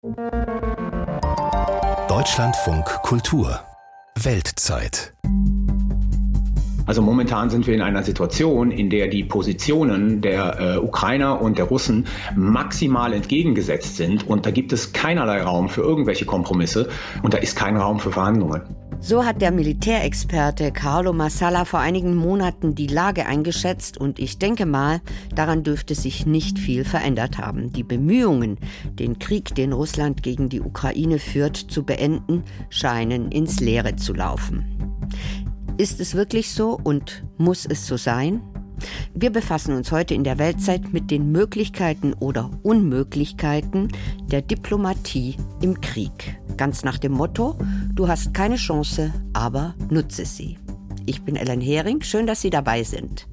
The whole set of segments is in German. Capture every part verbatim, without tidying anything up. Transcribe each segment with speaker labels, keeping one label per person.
Speaker 1: Deutschlandfunk Kultur Weltzeit.
Speaker 2: Also momentan sind wir in einer Situation, in der die Positionen der äh, Ukrainer und der Russen maximal entgegengesetzt sind und da gibt es keinerlei Raum für irgendwelche Kompromisse und da ist kein Raum für Verhandlungen.
Speaker 3: So hat der Militärexperte Carlo Massala vor einigen Monaten die Lage eingeschätzt und ich denke mal, daran dürfte sich nicht viel verändert haben. Die Bemühungen, den Krieg, den Russland gegen die Ukraine führt, zu beenden, scheinen ins Leere zu laufen. Ist es wirklich so und muss es so sein? Wir befassen uns heute in der Weltzeit mit den Möglichkeiten oder Unmöglichkeiten der Diplomatie im Krieg. Ganz nach dem Motto, du hast keine Chance, aber nutze sie. Ich bin Ellen Hering, schön, dass Sie dabei sind.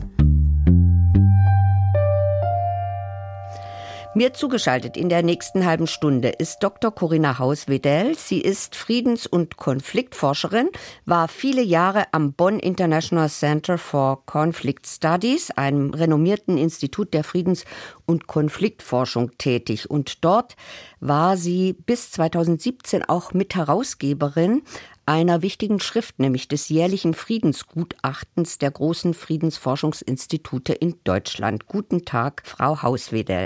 Speaker 3: Mir zugeschaltet in der nächsten halben Stunde ist Doktor Corinna Hauswedel. Sie ist Friedens- und Konfliktforscherin, war viele Jahre am Bonn International Center for Conflict Studies, einem renommierten Institut der Friedens- und Konfliktforschung, tätig. Und dort war sie bis zweitausendsiebzehn auch Mitherausgeberin einer wichtigen Schrift, nämlich des jährlichen Friedensgutachtens der großen Friedensforschungsinstitute in Deutschland. Guten Tag, Frau Hauswedel.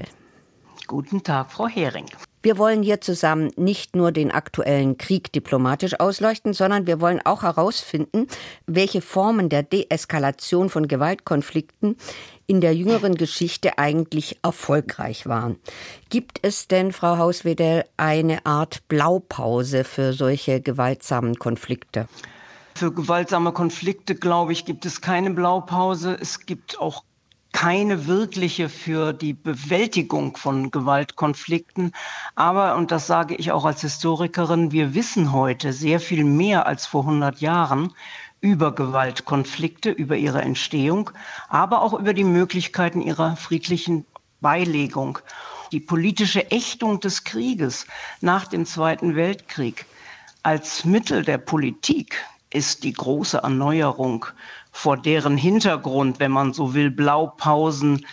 Speaker 4: Guten Tag, Frau Hering.
Speaker 3: Wir wollen hier zusammen nicht nur den aktuellen Krieg diplomatisch ausleuchten, sondern wir wollen auch herausfinden, welche Formen der Deeskalation von Gewaltkonflikten in der jüngeren Geschichte eigentlich erfolgreich waren. Gibt es denn, Frau Hauswedel, eine Art Blaupause für solche gewaltsamen Konflikte?
Speaker 4: Für gewaltsame Konflikte, glaube ich, gibt es keine Blaupause. Es gibt auch keine wirkliche für die Bewältigung von Gewaltkonflikten. Aber, und das sage ich auch als Historikerin, wir wissen heute sehr viel mehr als vor hundert Jahren über Gewaltkonflikte, über ihre Entstehung, aber auch über die Möglichkeiten ihrer friedlichen Beilegung. Die politische Ächtung des Krieges nach dem Zweiten Weltkrieg als Mittel der Politik ist die große Erneuerung, vor deren Hintergrund, wenn man so will, Blaupausen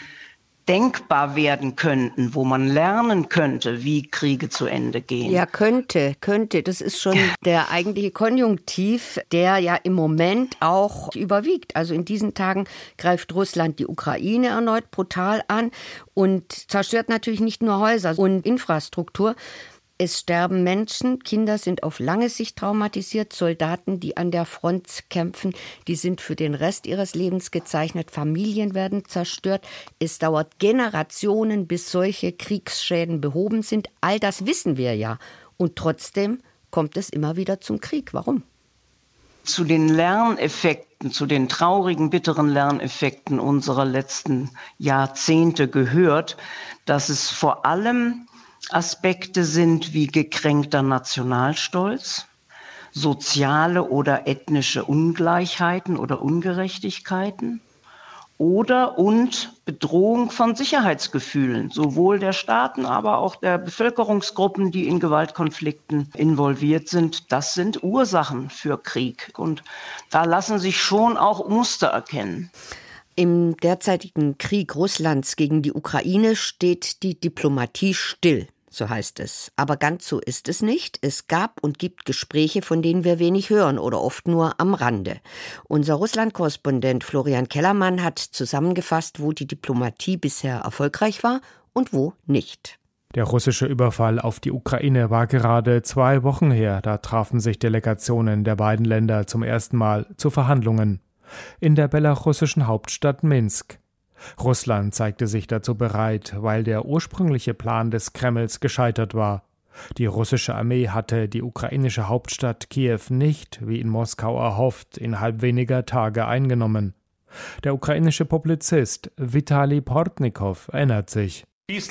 Speaker 4: denkbar werden könnten, wo man lernen könnte, wie Kriege zu Ende gehen.
Speaker 3: Ja, könnte, könnte. Das ist schon der eigentliche Konjunktiv, der ja im Moment auch überwiegt. Also in diesen Tagen greift Russland die Ukraine erneut brutal an und zerstört natürlich nicht nur Häuser und Infrastruktur. Es sterben Menschen, Kinder sind auf lange Sicht traumatisiert, Soldaten, die an der Front kämpfen, die sind für den Rest ihres Lebens gezeichnet, Familien werden zerstört. Es dauert Generationen, bis solche Kriegsschäden behoben sind. All das wissen wir ja. Und trotzdem kommt es immer wieder zum Krieg. Warum?
Speaker 4: Zu den Lerneffekten, zu den traurigen, bitteren Lerneffekten unserer letzten Jahrzehnte gehört, dass es vor allem Aspekte sind wie gekränkter Nationalstolz, soziale oder ethnische Ungleichheiten oder Ungerechtigkeiten oder und Bedrohung von Sicherheitsgefühlen, sowohl der Staaten, aber auch der Bevölkerungsgruppen, die in Gewaltkonflikten involviert sind. Das sind Ursachen für Krieg und da lassen sich schon auch Muster erkennen.
Speaker 3: Im derzeitigen Krieg Russlands gegen die Ukraine steht die Diplomatie still, so heißt es. Aber ganz so ist es nicht. Es gab und gibt Gespräche, von denen wir wenig hören oder oft nur am Rande. Unser Russland-Korrespondent Florian Kellermann hat zusammengefasst, wo die Diplomatie bisher erfolgreich war und wo nicht.
Speaker 5: Der russische Überfall auf die Ukraine war gerade zwei Wochen her. Da trafen sich Delegationen der beiden Länder zum ersten Mal zu Verhandlungen in der belarussischen Hauptstadt Minsk. Russland zeigte sich dazu bereit, weil der ursprüngliche Plan des Kremls gescheitert war. Die russische Armee hatte die ukrainische Hauptstadt Kiew nicht, wie in Moskau erhofft, innerhalb weniger Tage eingenommen. Der ukrainische Publizist Vitali Portnikow erinnert sich.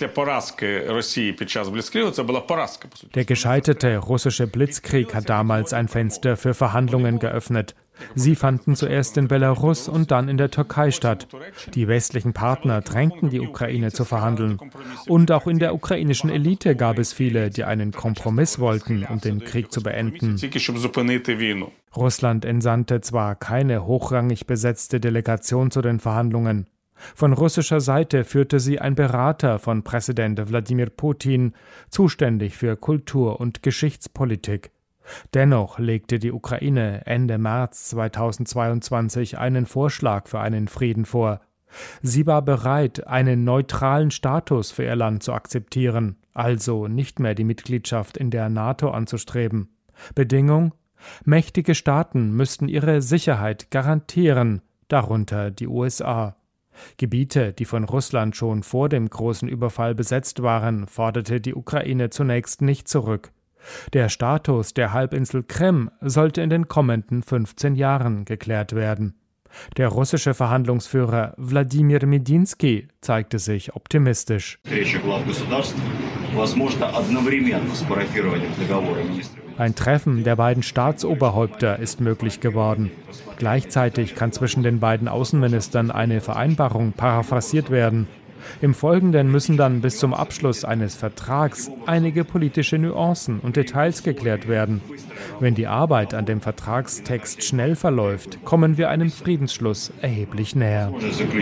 Speaker 5: Der gescheiterte russische Blitzkrieg hat damals ein Fenster für Verhandlungen geöffnet. Sie fanden zuerst in Belarus und dann in der Türkei statt. Die westlichen Partner drängten die Ukraine zu verhandeln. Und auch in der ukrainischen Elite gab es viele, die einen Kompromiss wollten, um den Krieg zu beenden. Russland entsandte zwar keine hochrangig besetzte Delegation zu den Verhandlungen, Von russischer Seite führte sie ein Berater von Präsident Wladimir Putin, zuständig für Kultur- und Geschichtspolitik. Dennoch legte die Ukraine Ende März zweitausendzweiundzwanzig einen Vorschlag für einen Frieden vor. Sie war bereit, einen neutralen Status für ihr Land zu akzeptieren, also nicht mehr die Mitgliedschaft in der NATO anzustreben. Bedingung: mächtige Staaten müssten ihre Sicherheit garantieren, darunter die U S A. Gebiete, die von Russland schon vor dem großen Überfall besetzt waren, forderte die Ukraine zunächst nicht zurück. Der Status der Halbinsel Krim sollte in den kommenden fünfzehn Jahren geklärt werden. Der russische Verhandlungsführer Wladimir Medinsky zeigte sich optimistisch. Ein Treffen der beiden Staatsoberhäupter ist möglich geworden. Gleichzeitig kann zwischen den beiden Außenministern eine Vereinbarung paraphrasiert werden. Im Folgenden müssen dann bis zum Abschluss eines Vertrags einige politische Nuancen und Details geklärt werden. Wenn die Arbeit an dem Vertragstext schnell verläuft, kommen wir einem Friedensschluss erheblich näher.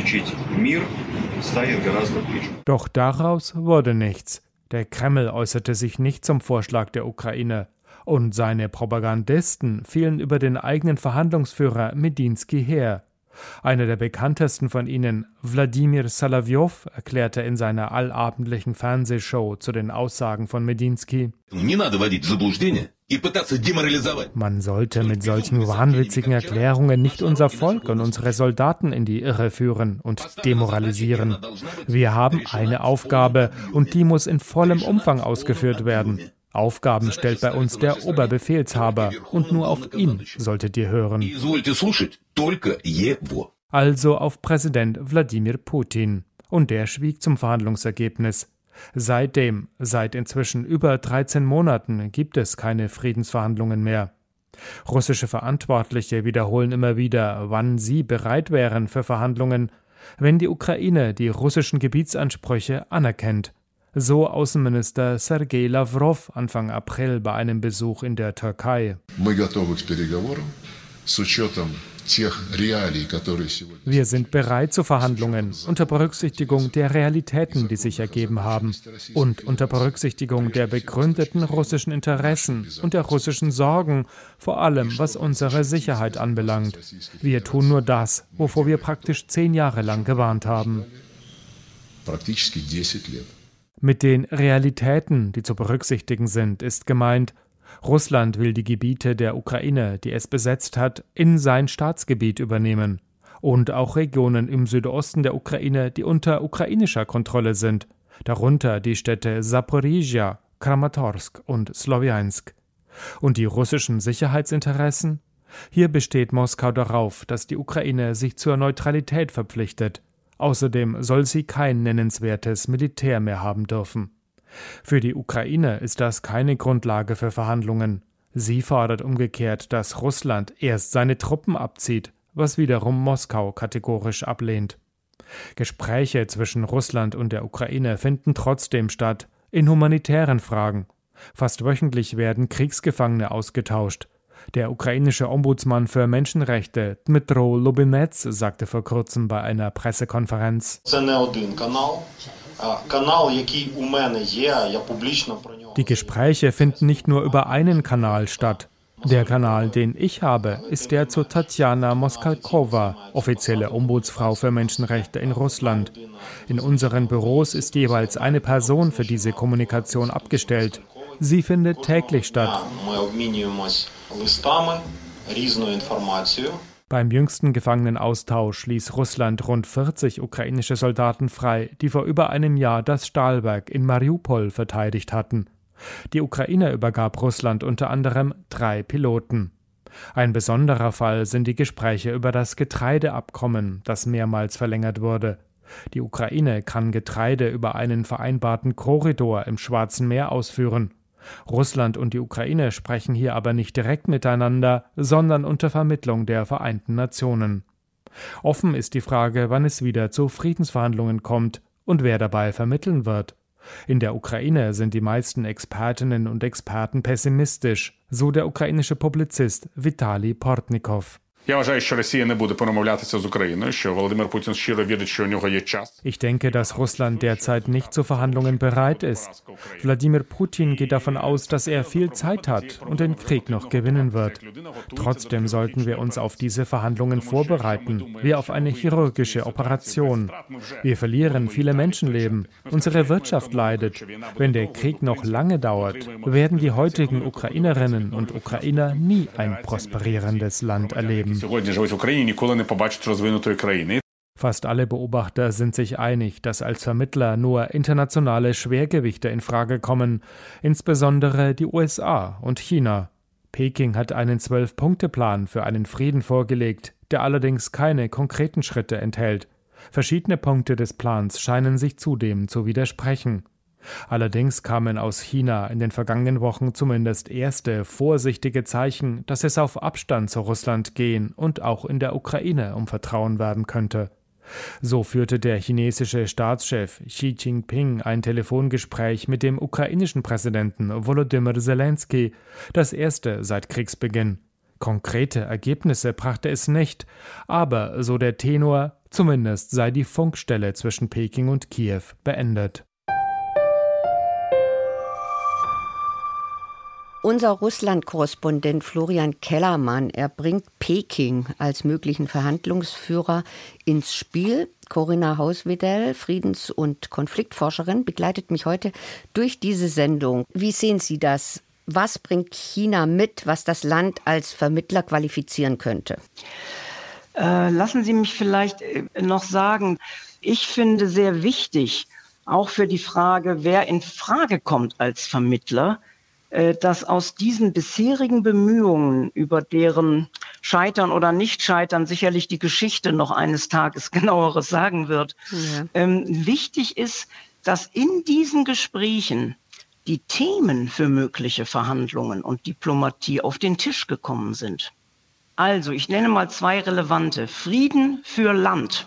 Speaker 5: Doch daraus wurde nichts. Der Kreml äußerte sich nicht zum Vorschlag der Ukraine. Und seine Propagandisten fielen über den eigenen Verhandlungsführer Medinsky her. Einer der bekanntesten von ihnen, Wladimir Solowjow, erklärte in seiner allabendlichen Fernsehshow zu den Aussagen von Medinsky: Man sollte mit solchen wahnwitzigen Erklärungen nicht unser Volk und unsere Soldaten in die Irre führen und demoralisieren. Wir haben eine Aufgabe und die muss in vollem Umfang ausgeführt werden. Aufgaben stellt bei uns der Oberbefehlshaber und nur auf ihn solltet ihr hören. Also auf Präsident Wladimir Putin. Und der schwieg zum Verhandlungsergebnis. Seitdem, seit inzwischen über dreizehn Monaten, gibt es keine Friedensverhandlungen mehr. Russische Verantwortliche wiederholen immer wieder, wann sie bereit wären für Verhandlungen, wenn die Ukraine die russischen Gebietsansprüche anerkennt. So Außenminister Sergei Lavrov Anfang April bei einem Besuch in der Türkei. Wir sind bereit zu Verhandlungen, unter Berücksichtigung der Realitäten, die sich ergeben haben, und unter Berücksichtigung der begründeten russischen Interessen und der russischen Sorgen, vor allem was unsere Sicherheit anbelangt. Wir tun nur das, wovor wir praktisch zehn Jahre lang gewarnt haben. Mit den Realitäten, die zu berücksichtigen sind, ist gemeint, Russland will die Gebiete der Ukraine, die es besetzt hat, in sein Staatsgebiet übernehmen und auch Regionen im Südosten der Ukraine, die unter ukrainischer Kontrolle sind, darunter die Städte Saporizhia, Kramatorsk und Slowjansk. Und die russischen Sicherheitsinteressen? Hier besteht Moskau darauf, dass die Ukraine sich zur Neutralität verpflichtet. Außerdem soll sie kein nennenswertes Militär mehr haben dürfen. Für die Ukraine ist das keine Grundlage für Verhandlungen. Sie fordert umgekehrt, dass Russland erst seine Truppen abzieht, was wiederum Moskau kategorisch ablehnt. Gespräche zwischen Russland und der Ukraine finden trotzdem statt, in humanitären Fragen. Fast wöchentlich werden Kriegsgefangene ausgetauscht. Der ukrainische Ombudsmann für Menschenrechte Dmytro Lubinets sagte vor kurzem bei einer Pressekonferenz: Die Gespräche finden nicht nur über einen Kanal statt. Der Kanal, den ich habe, ist der zu Tatjana Moskalkova, offizielle Ombudsfrau für Menschenrechte in Russland. In unseren Büros ist jeweils eine Person für diese Kommunikation abgestellt. Sie findet täglich statt. Beim jüngsten Gefangenenaustausch ließ Russland rund vierzig ukrainische Soldaten frei, die vor über einem Jahr das Stahlwerk in Mariupol verteidigt hatten. Die Ukraine übergab Russland unter anderem drei Piloten. Ein besonderer Fall sind die Gespräche über das Getreideabkommen, das mehrmals verlängert wurde. Die Ukraine kann Getreide über einen vereinbarten Korridor im Schwarzen Meer ausführen. Russland und die Ukraine sprechen hier aber nicht direkt miteinander, sondern unter Vermittlung der Vereinten Nationen. Offen ist die Frage, wann es wieder zu Friedensverhandlungen kommt und wer dabei vermitteln wird. In der Ukraine sind die meisten Expertinnen und Experten pessimistisch, so der ukrainische Publizist Vitali Portnikow. Ich denke, dass Russland derzeit nicht zu Verhandlungen bereit ist. Wladimir Putin geht davon aus, dass er viel Zeit hat und den Krieg noch gewinnen wird. Trotzdem sollten wir uns auf diese Verhandlungen vorbereiten, wie auf eine chirurgische Operation. Wir verlieren viele Menschenleben, unsere Wirtschaft leidet. Wenn der Krieg noch lange dauert, werden die heutigen Ukrainerinnen und Ukrainer nie ein prosperierendes Land erleben. Fast alle Beobachter sind sich einig, dass als Vermittler nur internationale Schwergewichte in Frage kommen, insbesondere die U S A und China. Peking hat einen Zwölf-Punkte-Plan für einen Frieden vorgelegt, der allerdings keine konkreten Schritte enthält. Verschiedene Punkte des Plans scheinen sich zudem zu widersprechen. Allerdings kamen aus China in den vergangenen Wochen zumindest erste vorsichtige Zeichen, dass es auf Abstand zu Russland gehen und auch in der Ukraine um Vertrauen werben könnte. So führte der chinesische Staatschef Xi Jinping ein Telefongespräch mit dem ukrainischen Präsidenten Volodymyr Zelensky, das erste seit Kriegsbeginn. Konkrete Ergebnisse brachte es nicht, aber, so der Tenor, zumindest sei die Funkstelle zwischen Peking und Kiew beendet.
Speaker 3: Unser Russland-Korrespondent Florian Kellermann, er bringt Peking als möglichen Verhandlungsführer ins Spiel. Corinna Hauswedel, Friedens- und Konfliktforscherin, begleitet mich heute durch diese Sendung. Wie sehen Sie das? Was bringt China mit, was das Land als Vermittler qualifizieren könnte?
Speaker 4: Äh, lassen Sie mich vielleicht noch sagen, ich finde sehr wichtig, auch für die Frage, wer in Frage kommt als Vermittler, dass aus diesen bisherigen Bemühungen, über deren Scheitern oder Nicht-Scheitern sicherlich die Geschichte noch eines Tages genaueres sagen wird, ja. ähm, wichtig ist, dass in diesen Gesprächen die Themen für mögliche Verhandlungen und Diplomatie auf den Tisch gekommen sind. Also, ich nenne mal zwei relevante. Frieden für Land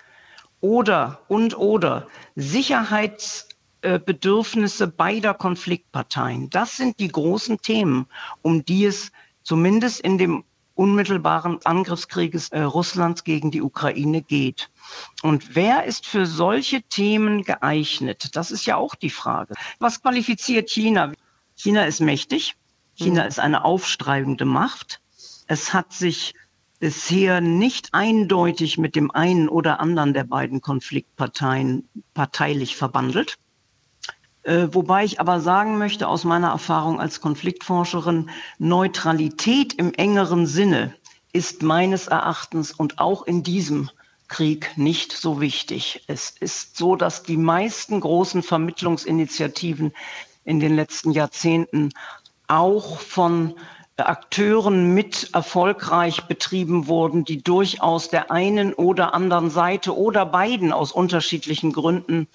Speaker 4: oder und oder Sicherheits Bedürfnisse beider Konfliktparteien. Das sind die großen Themen, um die es zumindest in dem unmittelbaren Angriffskrieges äh, Russlands gegen die Ukraine geht. Und wer ist für solche Themen geeignet? Das ist ja auch die Frage. Was qualifiziert China? China ist mächtig. China mhm. ist eine aufstrebende Macht. Es hat sich bisher nicht eindeutig mit dem einen oder anderen der beiden Konfliktparteien parteilich verbandelt. Äh, wobei ich aber sagen möchte, aus meiner Erfahrung als Konfliktforscherin, Neutralität im engeren Sinne ist meines Erachtens und auch in diesem Krieg nicht so wichtig. Es ist so, dass die meisten großen Vermittlungsinitiativen in den letzten Jahrzehnten auch von Akteuren mit erfolgreich betrieben wurden, die durchaus der einen oder anderen Seite oder beiden aus unterschiedlichen Gründen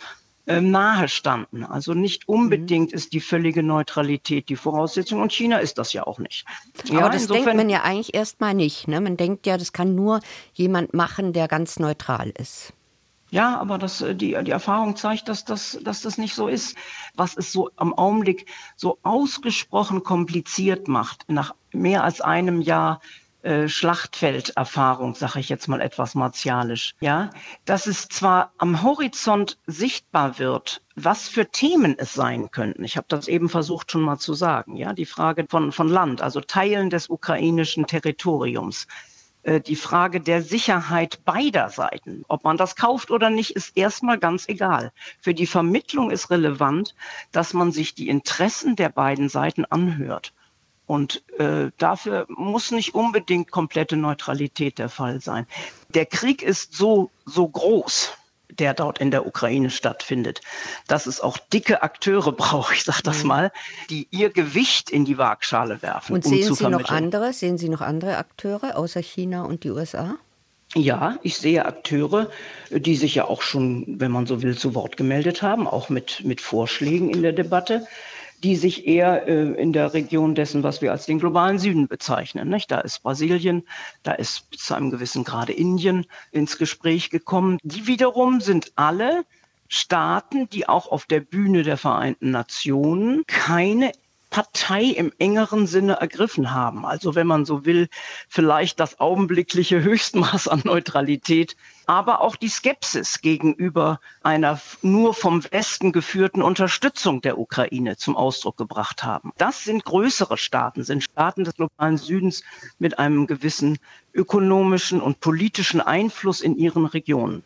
Speaker 4: nahe standen. Also nicht unbedingt mhm. ist die völlige Neutralität die Voraussetzung und China ist das ja auch nicht.
Speaker 3: Ja, aber das
Speaker 4: insofern,
Speaker 3: denkt man ja eigentlich erstmal nicht. Ne? Man denkt ja, das kann nur jemand machen, der ganz neutral ist.
Speaker 4: Ja, aber das, die, die Erfahrung zeigt, dass das, dass das nicht so ist. Was es so am Augenblick so ausgesprochen kompliziert macht, nach mehr als einem Jahr Äh, Schlachtfelderfahrung, sage ich jetzt mal etwas martialisch, ja, dass es zwar am Horizont sichtbar wird, was für Themen es sein könnten. Ich habe das eben versucht schon mal zu sagen, ja, die Frage von, von Land, also Teilen des ukrainischen Territoriums, äh, die Frage der Sicherheit beider Seiten. Ob man das kauft oder nicht, ist erstmal ganz egal. Für die Vermittlung ist relevant, dass man sich die Interessen der beiden Seiten anhört. Und äh, dafür muss nicht unbedingt komplette Neutralität der Fall sein. Der Krieg ist so, so groß, der dort in der Ukraine stattfindet, dass es auch dicke Akteure braucht, ich sage das mal, die ihr Gewicht in die Waagschale werfen.
Speaker 3: Und sehen um zu Sie vermitteln. noch andere? Sehen Sie noch andere Akteure außer China und die U S A?
Speaker 4: Ja, ich sehe Akteure, die sich ja auch schon, wenn man so will, zu Wort gemeldet haben, auch mit, mit Vorschlägen in der Debatte, die sich eher äh, in der Region dessen, was wir als den globalen Süden bezeichnen. Nicht? Da ist Brasilien, da ist zu einem gewissen Grade Indien ins Gespräch gekommen. Die wiederum sind alle Staaten, die auch auf der Bühne der Vereinten Nationen keine Partei im engeren Sinne ergriffen haben. Also wenn man so will, vielleicht das augenblickliche Höchstmaß an Neutralität, aber auch die Skepsis gegenüber einer nur vom Westen geführten Unterstützung der Ukraine zum Ausdruck gebracht haben. Das sind größere Staaten, sind Staaten des globalen Südens mit einem gewissen ökonomischen und politischen Einfluss in ihren Regionen.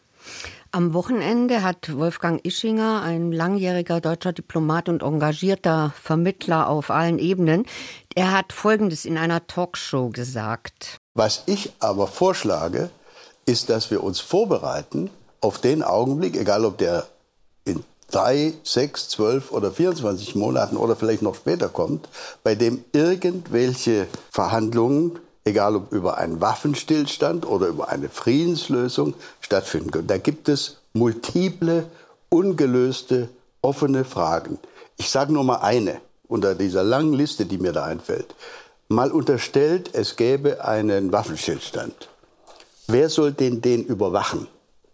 Speaker 3: Am Wochenende hat Wolfgang Ischinger, ein langjähriger deutscher Diplomat und engagierter Vermittler auf allen Ebenen, er hat Folgendes in einer Talkshow gesagt.
Speaker 6: Was ich aber vorschlage, ist, dass wir uns vorbereiten auf den Augenblick, egal ob der in drei, sechs, zwölf oder vierundzwanzig Monaten oder vielleicht noch später kommt, bei dem irgendwelche Verhandlungen, egal ob über einen Waffenstillstand oder über eine Friedenslösung, stattfinden können. Da gibt es multiple, ungelöste, offene Fragen. Ich sage nur mal eine unter dieser langen Liste, die mir da einfällt. Mal unterstellt, es gäbe einen Waffenstillstand. Wer soll den, den überwachen?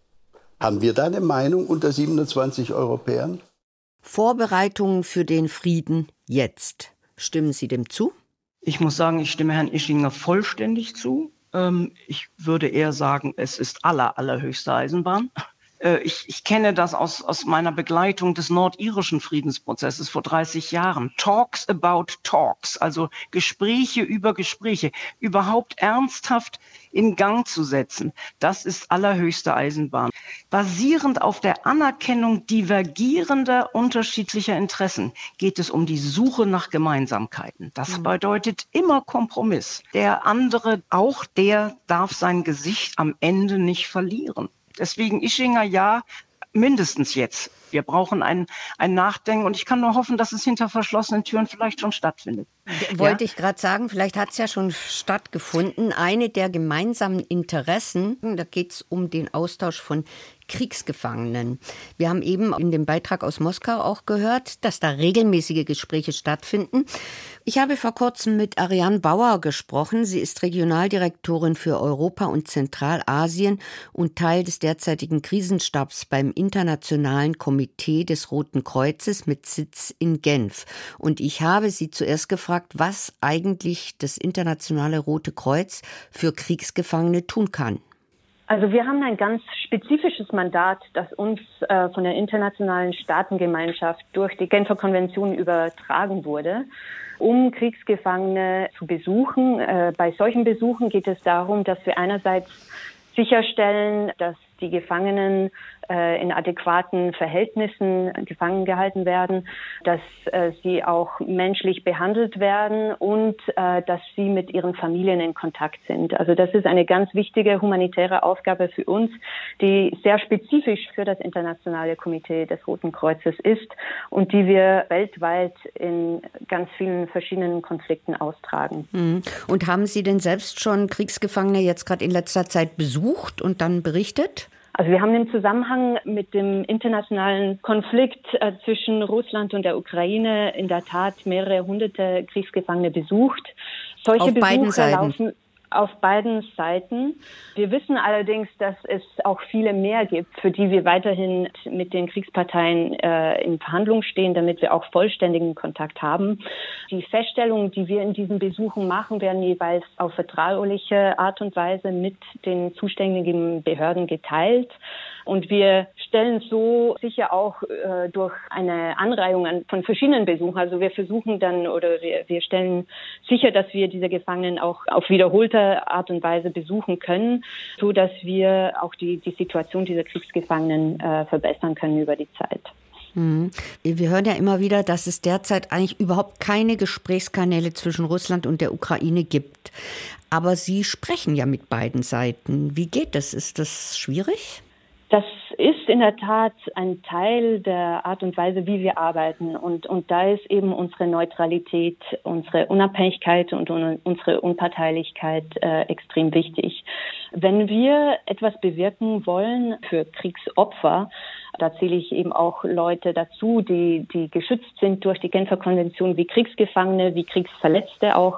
Speaker 6: Haben wir da eine Meinung unter siebenundzwanzig Europäern?
Speaker 3: Vorbereitungen für den Frieden jetzt. Stimmen Sie dem zu?
Speaker 4: Ich muss sagen, ich stimme Herrn Ischinger vollständig zu. Ähm, ich würde eher sagen, es ist aller, allerhöchste Eisenbahn. Äh, ich, ich kenne das aus, aus meiner Begleitung des nordirischen Friedensprozesses vor dreißig Jahren. Talks about talks, also Gespräche über Gespräche, überhaupt ernsthaft in Gang zu setzen. Das ist allerhöchste Eisenbahn. Basierend auf der Anerkennung divergierender, unterschiedlicher Interessen geht es um die Suche nach Gemeinsamkeiten. Das mhm. bedeutet immer Kompromiss. Der andere, auch der, darf sein Gesicht am Ende nicht verlieren. Deswegen Ischinger ja, mindestens jetzt. Wir brauchen ein, ein Nachdenken und ich kann nur hoffen, dass es hinter verschlossenen Türen vielleicht schon stattfindet.
Speaker 3: Wollte ja. ich gerade sagen, vielleicht hat es ja schon stattgefunden. Eine der gemeinsamen Interessen, da geht es um den Austausch von Kriegsgefangenen. Wir haben eben in dem Beitrag aus Moskau auch gehört, dass da regelmäßige Gespräche stattfinden. Ich habe vor kurzem mit Ariane Bauer gesprochen. Sie ist Regionaldirektorin für Europa und Zentralasien und Teil des derzeitigen Krisenstabs beim Internationalen Komitee des Roten Kreuzes mit Sitz in Genf. Und ich habe sie zuerst gefragt, was eigentlich das Internationale Rote Kreuz für Kriegsgefangene tun kann.
Speaker 7: Also wir haben ein ganz spezifisches Mandat, das uns äh, von der internationalen Staatengemeinschaft durch die Genfer Konvention übertragen wurde, um Kriegsgefangene zu besuchen. Äh, bei solchen Besuchen geht es darum, dass wir einerseits sicherstellen, dass die Gefangenen äh, in adäquaten Verhältnissen gefangen gehalten werden, dass äh, sie auch menschlich behandelt werden und äh, dass sie mit ihren Familien in Kontakt sind. Also das ist eine ganz wichtige humanitäre Aufgabe für uns, die sehr spezifisch für das Internationale Komitee des Roten Kreuzes ist und die wir weltweit in ganz vielen verschiedenen Konflikten austragen.
Speaker 3: Mhm. Und haben Sie denn selbst schon Kriegsgefangene jetzt gerade in letzter Zeit besucht und dann berichtet?
Speaker 7: Also wir haben im Zusammenhang mit dem internationalen Konflikt äh, zwischen Russland und der Ukraine in der Tat mehrere hunderte Kriegsgefangene besucht. Solche
Speaker 3: Auf beiden
Speaker 7: Besuche
Speaker 3: Seiten.
Speaker 7: laufen auf beiden Seiten. Wir wissen allerdings, dass es auch viele mehr gibt, für die wir weiterhin mit den Kriegsparteien äh, in Verhandlung stehen, damit wir auch vollständigen Kontakt haben. Die Feststellungen, die wir in diesen Besuchen machen, werden jeweils auf vertrauliche Art und Weise mit den zuständigen Behörden geteilt. Und wir stellen so sicher auch äh, durch eine Anreihung an, von verschiedenen Besuchen, also wir versuchen dann oder wir, wir stellen sicher, dass wir diese Gefangenen auch auf wiederholte Art und Weise besuchen können, so dass wir auch die, die Situation dieser Kriegsgefangenen äh, verbessern können über die Zeit.
Speaker 3: Mhm. Wir hören ja immer wieder, dass es derzeit eigentlich überhaupt keine Gesprächskanäle zwischen Russland und der Ukraine gibt. Aber Sie sprechen ja mit beiden Seiten. Wie geht das? Ist das schwierig?
Speaker 7: Das ist in der Tat ein Teil der Art und Weise, wie wir arbeiten. Und, und da ist eben unsere Neutralität, unsere Unabhängigkeit und unsere Unparteilichkeit äh, extrem wichtig. Wenn wir etwas bewirken wollen für Kriegsopfer, da zähle ich eben auch Leute dazu, die, die geschützt sind durch die Genfer Konvention, wie Kriegsgefangene, wie Kriegsverletzte auch,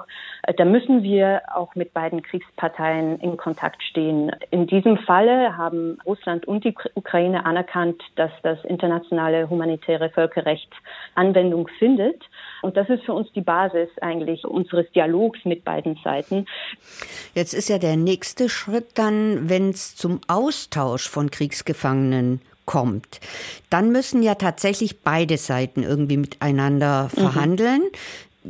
Speaker 7: da müssen wir auch mit beiden Kriegsparteien in Kontakt stehen. In diesem Falle haben Russland und die Ukraine anerkannt, dass das internationale humanitäre Völkerrecht Anwendung findet. Und das ist für uns die Basis eigentlich unseres Dialogs mit beiden Seiten.
Speaker 3: Jetzt ist ja der nächste Schritt dann, wenn es zum Austausch von Kriegsgefangenen kommt. Dann müssen ja tatsächlich beide Seiten irgendwie miteinander verhandeln. Mhm.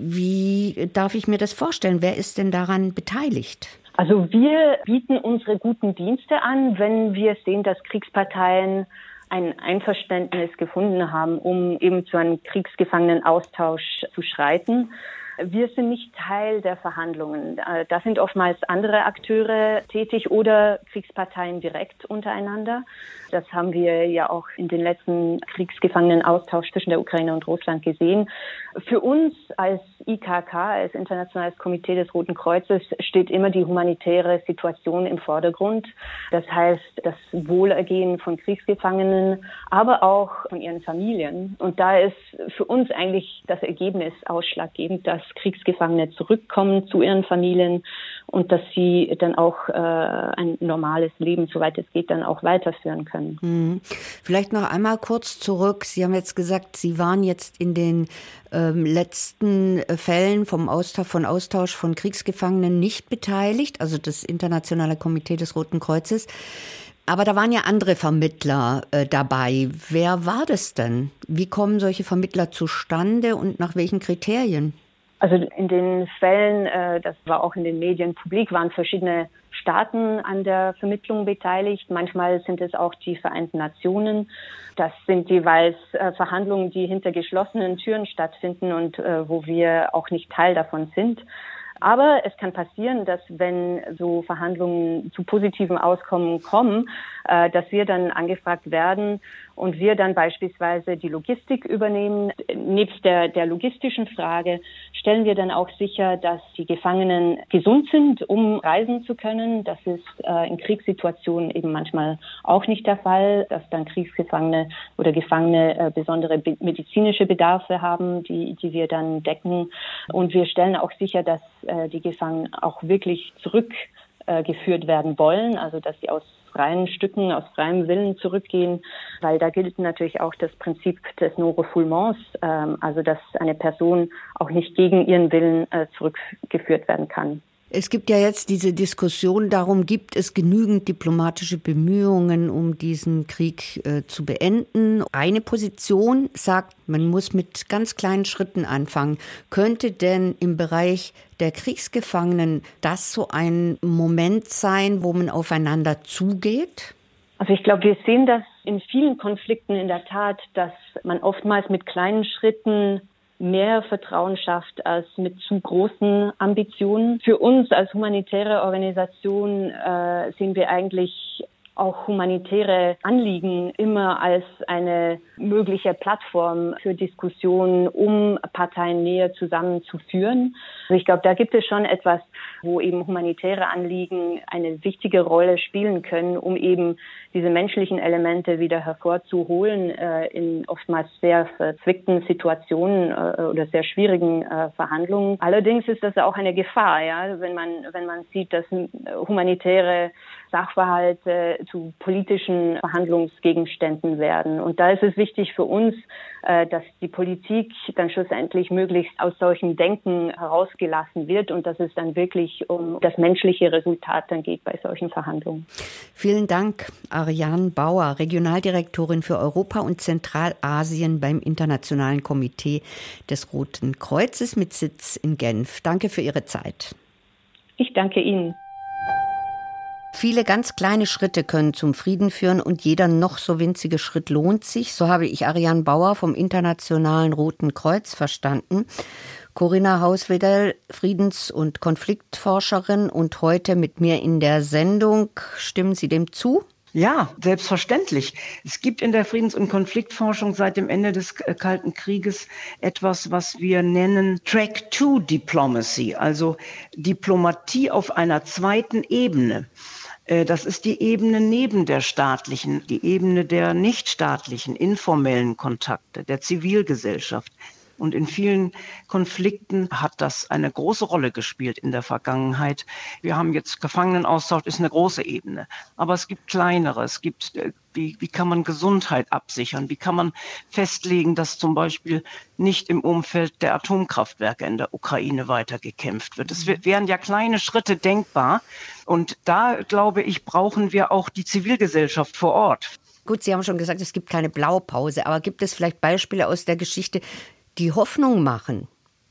Speaker 3: Wie darf ich mir das vorstellen? Wer ist denn daran beteiligt?
Speaker 7: Also wir bieten unsere guten Dienste an, wenn wir sehen, dass Kriegsparteien ein Einverständnis gefunden haben, um eben zu einem Kriegsgefangenenaustausch zu schreiten. Wir sind nicht Teil der Verhandlungen. Da sind oftmals andere Akteure tätig oder Kriegsparteien direkt untereinander. Das haben wir ja auch in den letzten Kriegsgefangenenaustausch zwischen der Ukraine und Russland gesehen. Für uns als I K K, als Internationales Komitee des Roten Kreuzes, steht immer die humanitäre Situation im Vordergrund. Das heißt, das Wohlergehen von Kriegsgefangenen, aber auch von ihren Familien. Und da ist für uns eigentlich das Ergebnis ausschlaggebend, dass Kriegsgefangene zurückkommen zu ihren Familien und dass sie dann auch äh, ein normales Leben, soweit es geht, dann auch weiterführen können.
Speaker 3: Mhm. Vielleicht noch einmal kurz zurück. Sie haben jetzt gesagt, Sie waren jetzt in den ähm, letzten Fällen vom Austausch, von Austausch von Kriegsgefangenen nicht beteiligt, also das Internationale Komitee des Roten Kreuzes. Aber da waren ja andere Vermittler äh, dabei. Wer war das denn? Wie kommen solche Vermittler zustande und nach welchen Kriterien?
Speaker 7: Also in den Fällen, äh, das war auch in den Medien publik, waren verschiedene Staaten an der Vermittlung beteiligt. Manchmal sind es auch die Vereinten Nationen. Das sind jeweils äh, Verhandlungen, die hinter geschlossenen Türen stattfinden und äh, wo wir auch nicht Teil davon sind. Aber es kann passieren, dass wenn so Verhandlungen zu positiven Auskommen kommen, äh, dass wir dann angefragt werden und wir dann beispielsweise die Logistik übernehmen. Nebst der, der logistischen Frage stellen wir dann auch sicher, dass die Gefangenen gesund sind, um reisen zu können. Das ist äh, in Kriegssituationen eben manchmal auch nicht der Fall, dass dann Kriegsgefangene oder Gefangene äh, besondere be- medizinische Bedarfe haben, die, die wir dann decken. Und wir stellen auch sicher, dass äh, die Gefangenen auch wirklich zurückgeführt äh, werden wollen, also dass sie aus freien Stücken, aus freiem Willen zurückgehen, weil da gilt natürlich auch das Prinzip des Non-Refoulements, ähm, also dass eine Person auch nicht gegen ihren Willen äh, zurückgeführt werden kann.
Speaker 3: Es gibt ja jetzt diese Diskussion darum, gibt es genügend diplomatische Bemühungen, um diesen Krieg äh, zu beenden? Eine Position sagt, man muss mit ganz kleinen Schritten anfangen. Könnte denn im Bereich der Kriegsgefangenen das so ein Moment sein, wo man aufeinander zugeht?
Speaker 7: Also ich glaube, wir sehen das in vielen Konflikten in der Tat, dass man oftmals mit kleinen Schritten mehr Vertrauen schafft als mit zu großen Ambitionen. Für uns als humanitäre Organisation äh, sehen wir eigentlich auch humanitäre Anliegen immer als eine mögliche Plattform für Diskussionen, um Parteien näher zusammenzuführen. Also ich glaube, da gibt es schon etwas, wo eben humanitäre Anliegen eine wichtige Rolle spielen können, um eben diese menschlichen Elemente wieder hervorzuholen äh, in oftmals sehr verzwickten Situationen äh, oder sehr schwierigen äh, Verhandlungen. Allerdings ist das auch eine Gefahr, ja, wenn man wenn man sieht, dass humanitäre Sachverhalte zu politischen Verhandlungsgegenständen werden. Und da ist es wichtig für uns, äh, dass die Politik dann schlussendlich möglichst aus solchem Denken herausgelassen wird und dass es dann wirklich um das menschliche Resultat dann geht bei solchen Verhandlungen.
Speaker 3: Vielen Dank, Ariane Bauer, Regionaldirektorin für Europa und Zentralasien beim Internationalen Komitee des Roten Kreuzes mit Sitz in Genf. Danke für Ihre Zeit.
Speaker 7: Ich danke Ihnen.
Speaker 3: Viele ganz kleine Schritte können zum Frieden führen und jeder noch so winzige Schritt lohnt sich. So habe ich Ariane Bauer vom Internationalen Roten Kreuz verstanden. Corinna Hauswedel, Friedens- und Konfliktforscherin und heute mit mir in der Sendung. Stimmen Sie dem zu?
Speaker 4: Ja, selbstverständlich. Es gibt in der Friedens- und Konfliktforschung seit dem Ende des Kalten Krieges etwas, was wir nennen Track Two Diplomacy, also Diplomatie auf einer zweiten Ebene. Das ist die Ebene neben der staatlichen, die Ebene der nichtstaatlichen, informellen Kontakte, der Zivilgesellschaft. Und in vielen Konflikten hat das eine große Rolle gespielt in der Vergangenheit. Wir haben jetzt Gefangenenaustausch, ist eine große Ebene. Aber es gibt kleinere. Es gibt, wie, wie kann man Gesundheit absichern? Wie kann man festlegen, dass zum Beispiel nicht im Umfeld der Atomkraftwerke in der Ukraine weiter gekämpft wird? Es wären ja kleine Schritte denkbar. Und da, glaube ich, brauchen wir auch die Zivilgesellschaft vor Ort.
Speaker 3: Gut, Sie haben schon gesagt, es gibt keine Blaupause. Aber gibt es vielleicht Beispiele aus der Geschichte, die Hoffnung machen?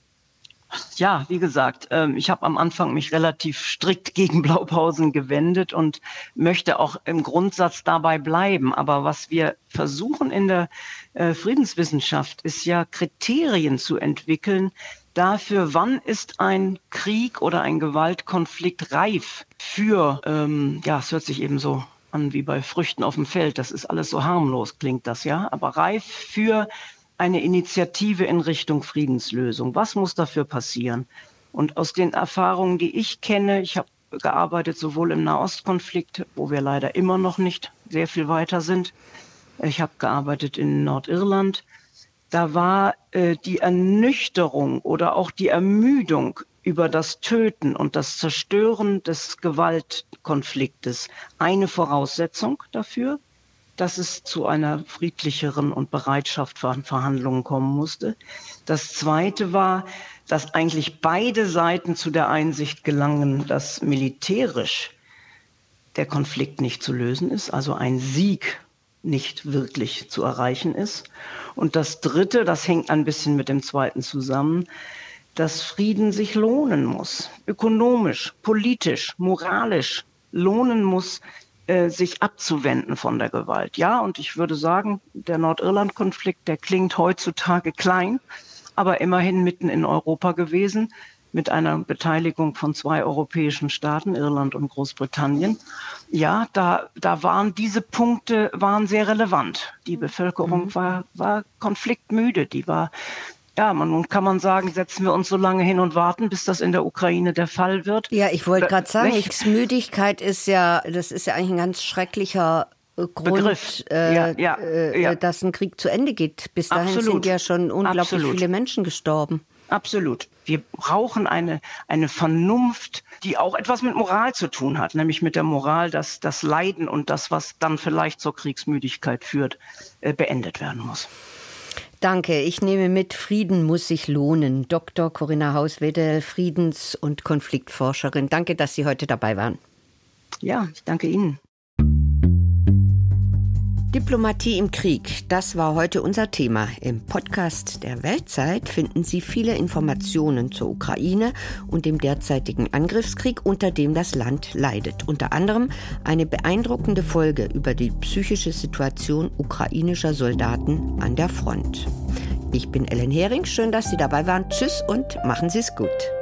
Speaker 4: Ja, wie gesagt, ich habe am Anfang mich relativ strikt gegen Blaupausen gewendet und möchte auch im Grundsatz dabei bleiben. Aber was wir versuchen in der Friedenswissenschaft, ist ja Kriterien zu entwickeln dafür, wann ist ein Krieg oder ein Gewaltkonflikt reif für, ähm, ja, es hört sich eben so an wie bei Früchten auf dem Feld, das ist alles so harmlos, klingt das, ja, aber reif für eine Initiative in Richtung Friedenslösung. Was muss dafür passieren? Und aus den Erfahrungen, die ich kenne, ich habe gearbeitet sowohl im Nahostkonflikt, wo wir leider immer noch nicht sehr viel weiter sind. Ich habe gearbeitet in Nordirland. Da war äh, die Ernüchterung oder auch die Ermüdung über das Töten und das Zerstören des Gewaltkonfliktes eine Voraussetzung dafür, dass es zu einer friedlicheren und Bereitschaft für Verhandlungen kommen musste. Das Zweite war, dass eigentlich beide Seiten zu der Einsicht gelangen, dass militärisch der Konflikt nicht zu lösen ist, also ein Sieg nicht wirklich zu erreichen ist. Und das Dritte, das hängt ein bisschen mit dem Zweiten zusammen, dass Frieden sich lohnen muss, ökonomisch, politisch, moralisch lohnen muss, sich abzuwenden von der Gewalt. Ja, und ich würde sagen, der Nordirland-Konflikt, der klingt heutzutage klein, aber immerhin mitten in Europa gewesen, mit einer Beteiligung von zwei europäischen Staaten, Irland und Großbritannien. Ja, da, da waren diese Punkte waren sehr relevant. Die Bevölkerung mhm. war, war konfliktmüde, die war Ja, man, nun kann man sagen, setzen wir uns so lange hin und warten, bis das in der Ukraine der Fall wird.
Speaker 3: Ja, ich wollte gerade sagen, Kriegsmüdigkeit ist ja, das ist ja eigentlich ein ganz schrecklicher Grund,
Speaker 4: Begriff.
Speaker 3: Äh,
Speaker 4: ja, ja,
Speaker 3: äh,
Speaker 4: ja.
Speaker 3: dass ein Krieg zu Ende geht. Bis dahin
Speaker 4: Absolut.
Speaker 3: sind ja schon unglaublich
Speaker 4: Absolut.
Speaker 3: viele Menschen gestorben.
Speaker 4: Absolut. Wir brauchen eine, eine Vernunft, die auch etwas mit Moral zu tun hat, nämlich mit der Moral, dass das Leiden und das, was dann vielleicht zur Kriegsmüdigkeit führt, äh, beendet werden muss.
Speaker 3: Danke. Ich nehme mit, Frieden muss sich lohnen. Doktor Corinna Haus-Wedel, Friedens- und Konfliktforscherin. Danke, dass Sie heute dabei waren.
Speaker 4: Ja, ich danke Ihnen.
Speaker 3: Diplomatie im Krieg, das war heute unser Thema. Im Podcast der Weltzeit finden Sie viele Informationen zur Ukraine und dem derzeitigen Angriffskrieg, unter dem das Land leidet. Unter anderem eine beeindruckende Folge über die psychische Situation ukrainischer Soldaten an der Front. Ich bin Ellen Hering, schön, dass Sie dabei waren. Tschüss und machen Sie es gut.